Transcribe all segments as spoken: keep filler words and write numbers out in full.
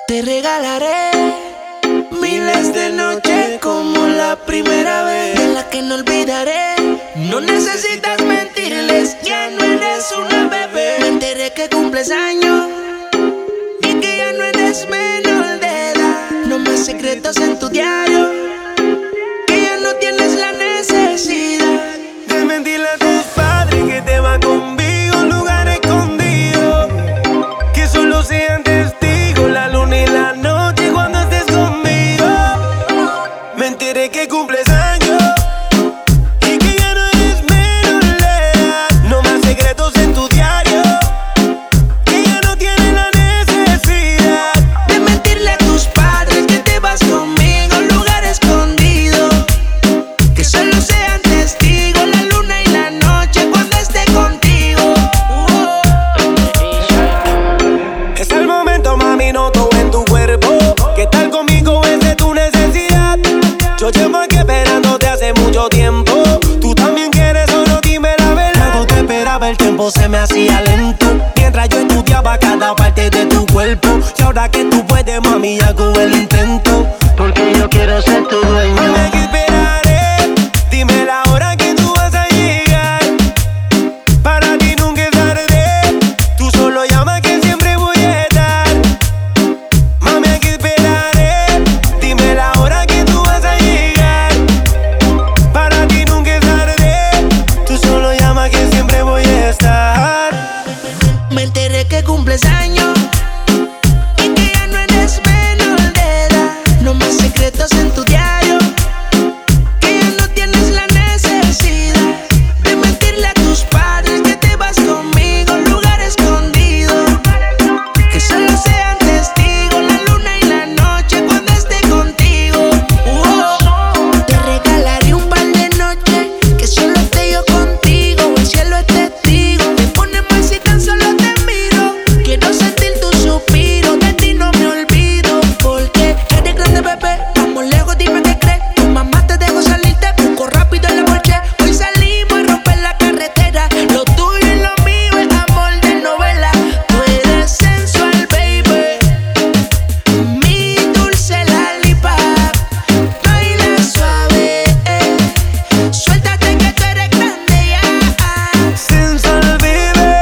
Te regalaré miles de noches como la primera vez, de la que no olvidaré. No necesitas mentirles, ya no eres una bebé. Me enteré que cumples años y que ya no eres menor de edad. No más secretos en tu diario, que ya no tienes la necesidad de mentirle a tus padres que te va conmigo a un lugar escondido, que solo sean testigos la luna y la noche cuando estés conmigo. Me enteré que cumples años y que ya no eres menor de edad. No más secretos en tu diario, que ya no tienes la necesidad de mentirle a tus padres que te vas conmigo a un lugar escondido, que solo sean testigos la luna y la noche cuando esté contigo. Oh. Es el momento, mami, noto en tu cuerpo que estar conmigo es de tu necesidad. Yo llevo aquí esperándote hace mucho tiempo. Tú también quieres o no, dime la verdad. Cuando te esperaba el tiempo se me hacía lento, mientras yo estudiaba cada parte de tu cuerpo. Y ahora que tú puedes, mami, hago el intento, porque yo quiero ser tu dueño. Mami, aquí esperaré, dime la hora que tú vas a llegar. Para ti nunca es tarde, tú solo llama que siempre voy a estar. Mami, aquí esperaré, dime la hora que tú vas a llegar. Para ti nunca es tarde, tú solo llama que siempre voy a estar. Me enteré que cumples años y que ya no eres menor de edad. No más secretos en tu diario, que ya no tienes la necesidad de mentirle a tus padres que te vas conmigo a un lugar escondido, que solo sean testigos la luna y la noche cuando esté contigo. Oh. Te regalaré un par de noches que solo esté yo contigo, el cielo es testigo. Me pone mal si tan solo te miro, quiero sentir tu suspiro, de ti no me olvido, porque eres grande, bebé, vamos lejos, dime qué crees. Tu mamá te dejó salir, te busco rápido en la porche. Hoy salimos a romper la carretera, lo tuyo y lo mío es amor de novela. Tú eres sensual, baby, mi dulce lollipop. Baila suave, eh. Suéltate que tú eres grande ya. Sensual, baby,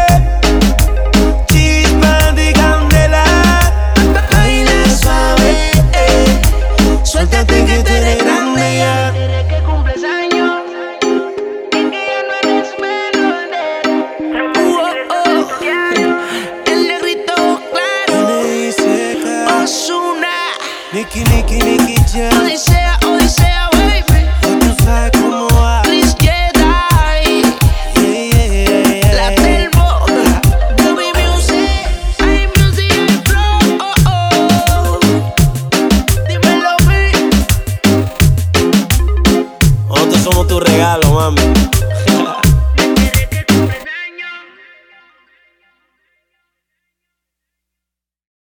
chispa de candela. Baila suave, eh. Suéltate que tú eres grande ya. Desde que cumples años y que ya no eres menor de edad. Oh, oh. El negrito claro, Ozuna, Nicky, Nicky, Nicky Jam. Odisea, Odisea, baby. Tú sabes cómo va. Chris Jedi, Yeah, yeah, yeah, La yeah. Telmo, Ruby Music, I Music and Flow. Oh, oh. Dímelo, baby. Nosotros somos tu regalo, mami.